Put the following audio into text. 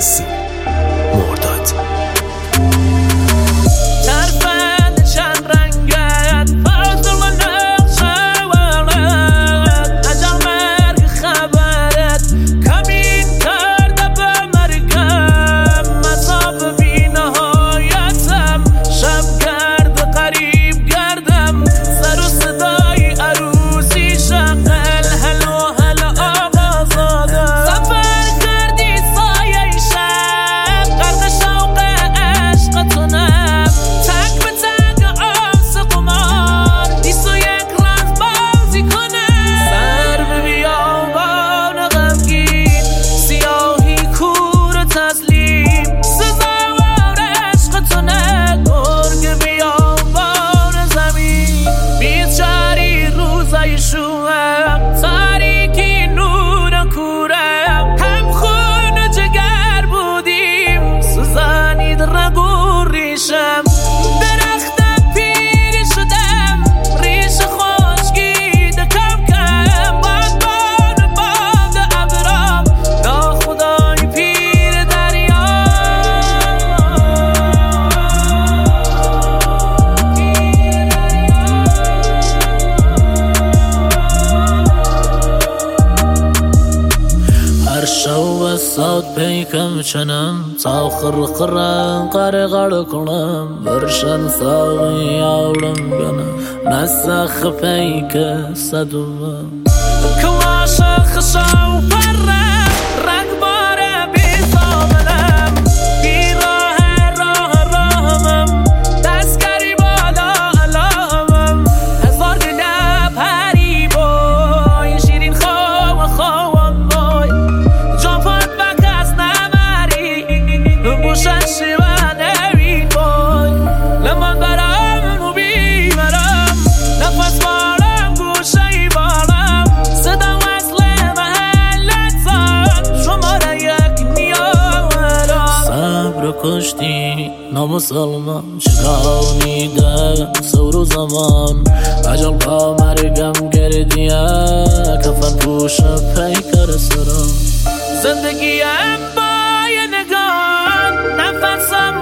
عزیزی مرداد. تاریکی نور کورم هم خون جگر بودیم سوزانید رگ و ریشم درختم پیری شدم ریش خشکید کم کم بادبان باد ابرام ناخدای پیر دریا شو ساد پیکم چنم تا خرخرم قرقر کنم برشن ساقی آورم گنم نسخ پیک صدوم کلاش خشاو پرم رنگ باره بی زامنم بی راهمم دستگری بالا علامم هزار دل پری بای شیرین خوام بای ششی و نوید بای لمن برم و بیمرم نفس بارم گوشه بارم صدا وصل محلتان شماره یک نیارم صبر کشتی نامسلمان چکانیده سور زمان عجل با مرگم گردیه کفن پوش پیکر سرم زندگیم با نفسم